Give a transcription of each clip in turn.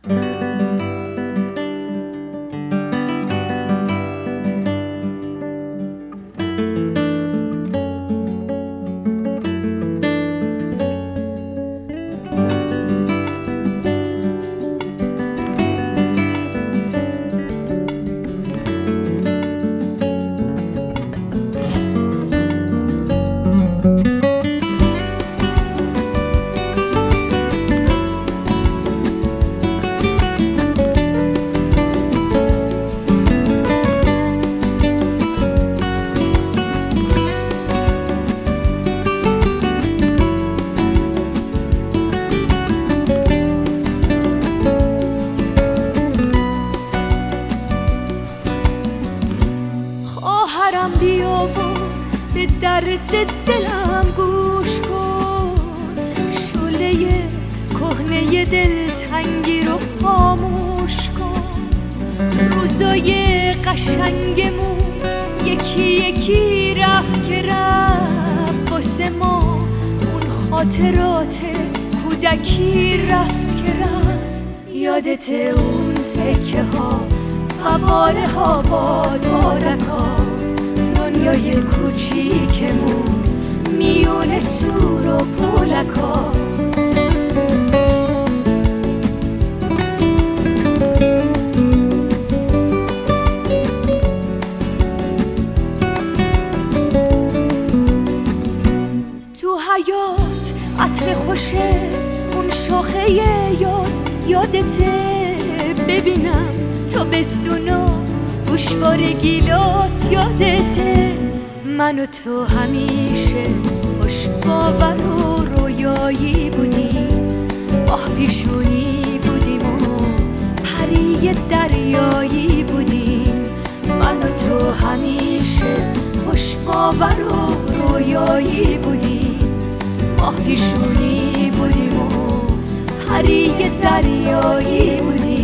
بیا و به درد دلم گوش کن، شعله کهنه دلتنگی رو خاموش کن. روزای قشنگمون یکی یکی رفت که رفت، واسه ما اون خاطرات کودکی رفت که رفت. یادت اون سکه ها، فواره ها، بادبادک ها، دنیای کوچیکمون میون تور و پولک ها. تو حیات عطر خوشه اون شاخه یاس، یادته ببینم تابستونا گوشوار گیلاس، یادته من و تو همیشه خوش باور و رویایی بودیم، ماه پیشونی بودیم و پری دریایی بودیم. من و تو همیشه خوش باور و رویایی بودیم، ماه پیشونی بودیم و پری دریایی بودیم.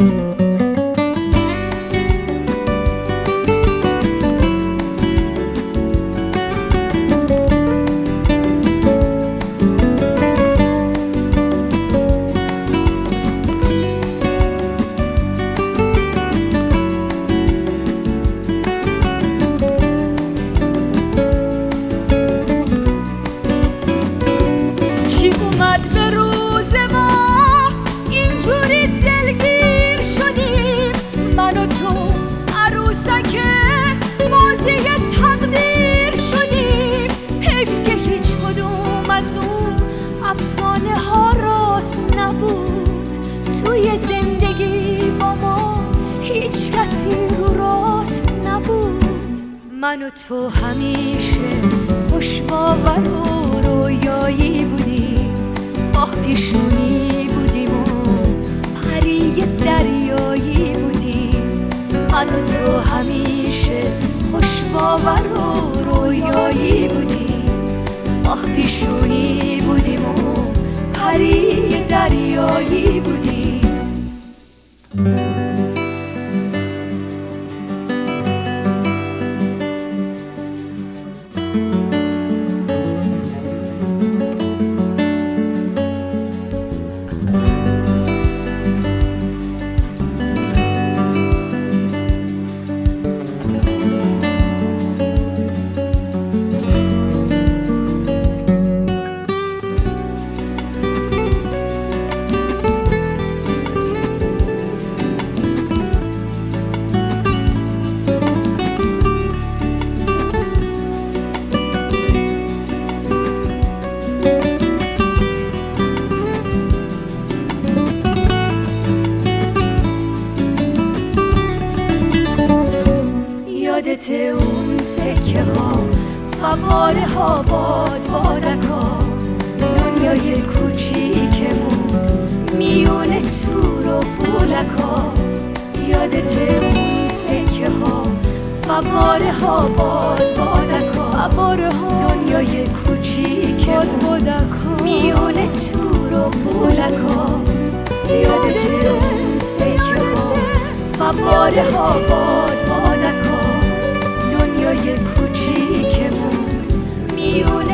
افسانه ها راست نبود توی زندگی، با ما هیچ کسی رو راست نبود. من و تو همیشه خوش باور و رویایی بودیم، ماه پیشونی بودیم و پری دریایی بودیم. من و تو همیشه خوش باور و رویایی بودیم، ماه پیشونی بودیم و پری دریایی بودیم. یادت اون سکه ها، فواره ها، بادبادک ها، دنیای کوچیکمون میون تور و پولک ها. یادت اون سکه ها، فواره ها، بادبادک ها، دنیای کوچیک بادبادک ها میون تور و پولک ها. یادت اون سکه ها، فواره ها، بادبادک ها، دنیای کوچیکمون میون